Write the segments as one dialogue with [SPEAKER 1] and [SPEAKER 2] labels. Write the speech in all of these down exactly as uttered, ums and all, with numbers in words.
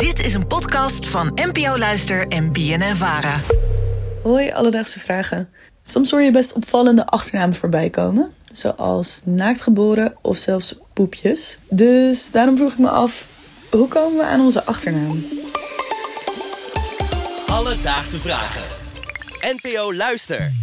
[SPEAKER 1] Dit is een podcast van N P O Luister en B N N Vara.
[SPEAKER 2] Hoi, alledaagse vragen. Soms hoor je best opvallende achternamen voorbij komen. Zoals naaktgeboren of zelfs poepjes. Dus daarom vroeg ik me af, hoe komen we aan onze achternaam?
[SPEAKER 3] Alledaagse vragen. N P O Luister.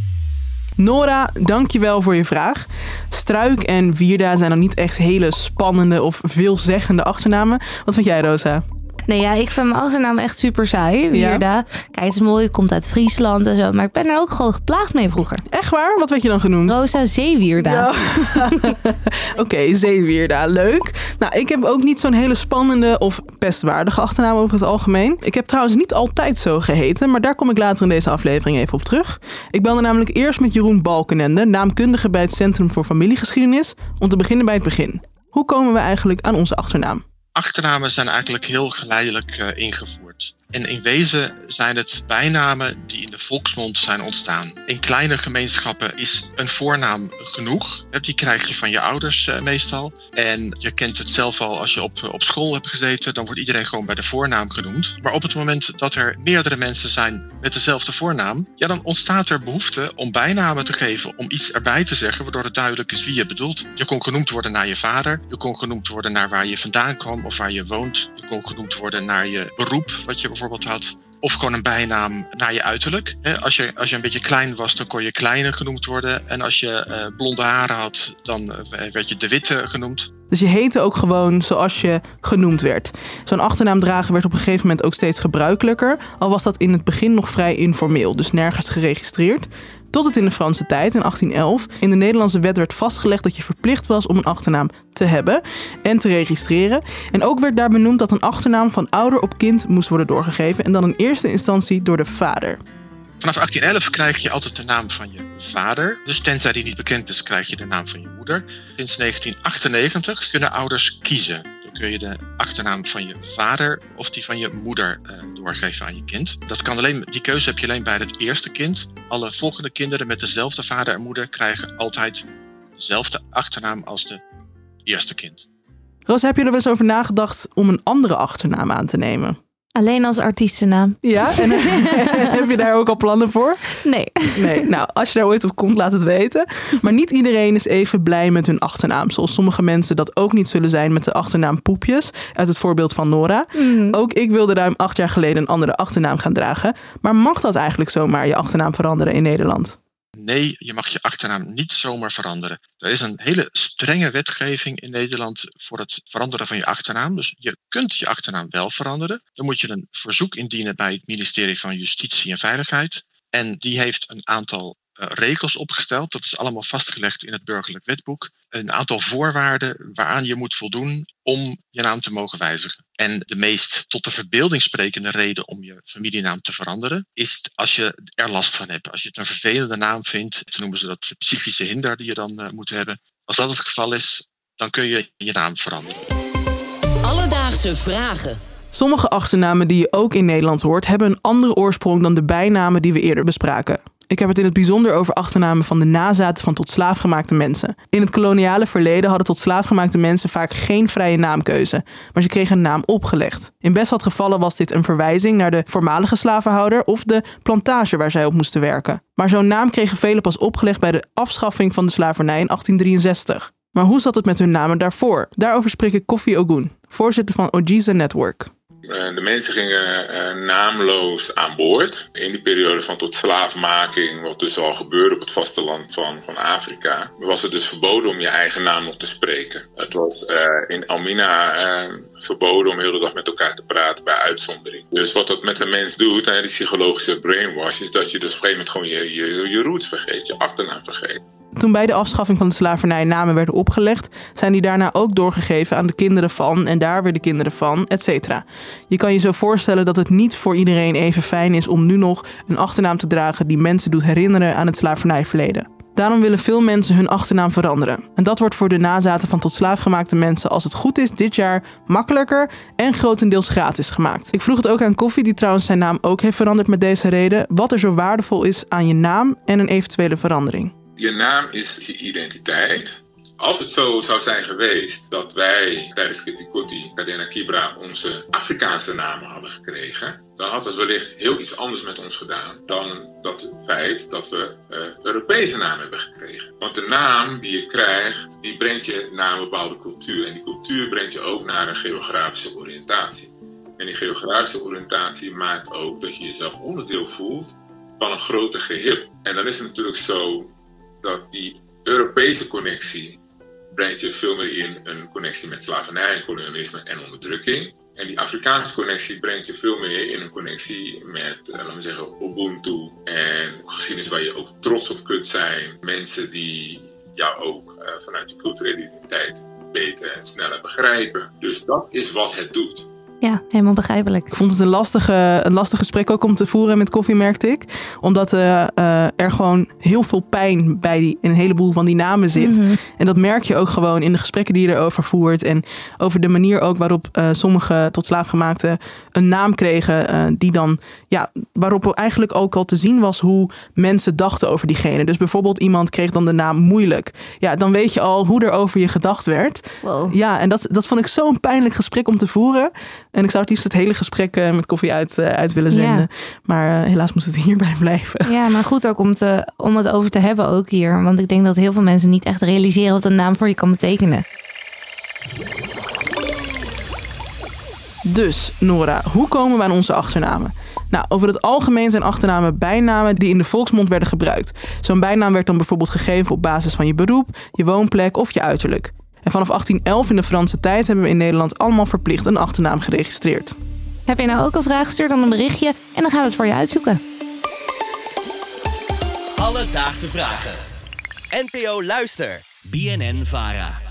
[SPEAKER 4] Nora, dankjewel voor je vraag. Struik en Wierda zijn dan niet echt hele spannende of veelzeggende achternamen. Wat vind jij, Rosa?
[SPEAKER 5] Nee, ja, ik vind mijn achternaam echt super saai. Wierda. Ja. Kijk, het is mooi, het komt uit Friesland en zo. Maar ik ben er ook gewoon geplaagd mee vroeger.
[SPEAKER 4] Echt waar? Wat werd je dan genoemd?
[SPEAKER 5] Rosa Zeewierda.
[SPEAKER 4] Ja. Oké, okay, Zeewierda. Leuk. Nou, ik heb ook niet zo'n hele spannende of pestwaardige achternaam over het algemeen. Ik heb trouwens niet altijd zo geheten, maar daar kom ik later in deze aflevering even op terug. Ik belde namelijk eerst met Jeroen Balkenende, naamkundige bij het Centrum voor Familiegeschiedenis, om te beginnen bij het begin. Hoe komen we eigenlijk aan onze achternaam?
[SPEAKER 6] Achternamen zijn eigenlijk heel geleidelijk uh, ingevoerd. En in wezen zijn het bijnamen die in de volksmond zijn ontstaan. In kleine gemeenschappen is een voornaam genoeg. Die krijg je van je ouders uh, meestal. En je kent het zelf al als je op, op school hebt gezeten. Dan wordt iedereen gewoon bij de voornaam genoemd. Maar op het moment dat er meerdere mensen zijn met dezelfde voornaam, ja, dan ontstaat er behoefte om bijnamen te geven. Om iets erbij te zeggen waardoor het duidelijk is wie je bedoelt. Je kon genoemd worden naar je vader. Je kon genoemd worden naar waar je vandaan kwam of waar je woont. Je kon genoemd worden naar je beroep, wat je bijvoorbeeld had. Of gewoon een bijnaam naar je uiterlijk. Als je, als je een beetje klein was, dan kon je Kleine genoemd worden. En als je uh, blonde haren had, dan werd je De Witte genoemd.
[SPEAKER 4] Dus je heette ook gewoon zoals je genoemd werd. Zo'n achternaam dragen werd op een gegeven moment ook steeds gebruikelijker. Al was dat in het begin nog vrij informeel, dus nergens geregistreerd. Tot het in de Franse tijd, in achttien elf, in de Nederlandse wet werd vastgelegd dat je verplicht was om een achternaam te hebben en te registreren. En ook werd daar benoemd dat een achternaam van ouder op kind moest worden doorgegeven en dan in eerste instantie door de vader.
[SPEAKER 6] Vanaf achttien elf krijg je altijd de naam van je vader. Dus tenzij die niet bekend is, krijg je de naam van je moeder. Sinds negentien achtennegentig kunnen ouders kiezen. Dan kun je de achternaam van je vader of die van je moeder uh, doorgeven aan je kind. Dat kan alleen, die keuze heb je alleen bij het eerste kind. Alle volgende kinderen met dezelfde vader en moeder krijgen altijd dezelfde achternaam als de eerste kind.
[SPEAKER 4] Roos, heb je er wel eens over nagedacht om een andere achternaam aan te nemen?
[SPEAKER 5] Alleen als artiestennaam.
[SPEAKER 4] Ja, en heb je daar ook al plannen voor?
[SPEAKER 5] Nee.
[SPEAKER 4] Nee. Nou, als je daar ooit op komt, laat het weten. Maar niet iedereen is even blij met hun achternaam. Zoals sommige mensen dat ook niet zullen zijn met de achternaam Poepjes. Uit het voorbeeld van Nora. Mm. Ook ik wilde ruim acht jaar geleden een andere achternaam gaan dragen. Maar mag dat eigenlijk zomaar je achternaam veranderen in Nederland?
[SPEAKER 6] Nee, je mag je achternaam niet zomaar veranderen. Er is een hele strenge wetgeving in Nederland voor het veranderen van je achternaam. Dus je kunt je achternaam wel veranderen. Dan moet je een verzoek indienen bij het ministerie van Justitie en Veiligheid. En die heeft een aantal uh, regels opgesteld. Dat is allemaal vastgelegd in het burgerlijk wetboek. Een aantal voorwaarden waaraan je moet voldoen om je naam te mogen wijzigen. En de meest tot de verbeelding sprekende reden om je familienaam te veranderen is als je er last van hebt. Als je het een vervelende naam vindt, dan noemen ze dat de psychische hinder die je dan uh, moet hebben. Als dat het geval is, dan kun je je naam veranderen.
[SPEAKER 3] Alledaagse vragen.
[SPEAKER 4] Sommige achternamen die je ook in Nederland hoort, hebben een andere oorsprong dan de bijnamen die we eerder bespraken. Ik heb het in het bijzonder over achternamen van de nazaten van tot slaafgemaakte mensen. In het koloniale verleden hadden tot slaafgemaakte mensen vaak geen vrije naamkeuze, maar ze kregen een naam opgelegd. In best wat gevallen was dit een verwijzing naar de voormalige slavenhouder of de plantage waar zij op moesten werken. Maar zo'n naam kregen velen pas opgelegd bij de afschaffing van de slavernij in achttien drieënzestig. Maar hoe zat het met hun namen daarvoor? Daarover spreek ik Kofi Ogun, voorzitter van Ogiza Network.
[SPEAKER 7] De mensen gingen uh, naamloos aan boord. In die periode van tot slaafmaking, wat dus al gebeurde op het vasteland van, van Afrika, was het dus verboden om je eigen naam nog te spreken. Het was uh, in Almina uh, verboden om heel de dag met elkaar te praten bij uitzondering. Dus wat dat met een mens doet, hè, die psychologische brainwash, is dat je dus op een gegeven moment gewoon je, je, je roots vergeet, je achternaam vergeet.
[SPEAKER 4] Toen bij de afschaffing van de slavernij namen werden opgelegd, zijn die daarna ook doorgegeven aan de kinderen van en daar weer de kinderen van, et cetera. Je kan je zo voorstellen dat het niet voor iedereen even fijn is om nu nog een achternaam te dragen die mensen doet herinneren aan het slavernijverleden. Daarom willen veel mensen hun achternaam veranderen. En dat wordt voor de nazaten van tot slaafgemaakte mensen, als het goed is, dit jaar makkelijker en grotendeels gratis gemaakt. Ik vroeg het ook aan Kofi, die trouwens zijn naam ook heeft veranderd met deze reden, wat er zo waardevol is aan je naam en een eventuele verandering.
[SPEAKER 7] Je naam is je identiteit. Als het zo zou zijn geweest dat wij tijdens Kitty Kotti, Kadena Kibra onze Afrikaanse namen hadden gekregen, dan had het wellicht heel iets anders met ons gedaan dan dat feit dat we uh, Europese namen hebben gekregen. Want de naam die je krijgt, die brengt je naar een bepaalde cultuur. En die cultuur brengt je ook naar een geografische oriëntatie. En die geografische oriëntatie maakt ook dat je jezelf onderdeel voelt van een groter geheel. En dan is het natuurlijk zo dat die Europese connectie brengt je veel meer in een connectie met slavernij, kolonialisme en onderdrukking. En die Afrikaanse connectie brengt je veel meer in een connectie met, uh, laten we zeggen, Ubuntu. En geschiedenis waar je ook trots op kunt zijn. Mensen die jou ook uh, vanuit je culturele identiteit beter en sneller begrijpen. Dus dat is wat het doet.
[SPEAKER 5] Ja, helemaal begrijpelijk.
[SPEAKER 4] Ik vond het een lastige, een lastig gesprek ook om te voeren met Koffie, merkte ik. Omdat uh, uh, er gewoon heel veel pijn bij die, een heleboel van die namen zit. Mm-hmm. En dat merk je ook gewoon in de gesprekken die je erover voert. En over de manier ook waarop uh, sommige tot slaafgemaakten een naam kregen. Uh, die dan, ja, waarop eigenlijk ook al te zien was hoe mensen dachten over diegene. Dus bijvoorbeeld iemand kreeg dan de naam Moeilijk. Ja, dan weet je al hoe er over je gedacht werd.
[SPEAKER 5] Wow.
[SPEAKER 4] Ja, en dat, dat vond ik zo'n pijnlijk gesprek om te voeren. En ik zou het liefst het hele gesprek uh, met Koffie uit, uh, uit willen zenden. Ja. Maar uh, helaas moest het hierbij blijven.
[SPEAKER 5] Ja, maar goed ook om, te, om het over te hebben ook hier. Want ik denk dat heel veel mensen niet echt realiseren wat een naam voor je kan betekenen.
[SPEAKER 4] Dus, Nora, hoe komen we aan onze achternamen? Nou, over het algemeen zijn achternamen bijnamen die in de volksmond werden gebruikt. Zo'n bijnaam werd dan bijvoorbeeld gegeven op basis van je beroep, je woonplek of je uiterlijk. En vanaf achttien elf in de Franse tijd hebben we in Nederland allemaal verplicht een achternaam geregistreerd.
[SPEAKER 5] Heb je nou ook een vraag? Stuur dan een berichtje en dan gaan we het voor je uitzoeken.
[SPEAKER 3] Alledaagse vragen. N P O Luister. B N N Vara.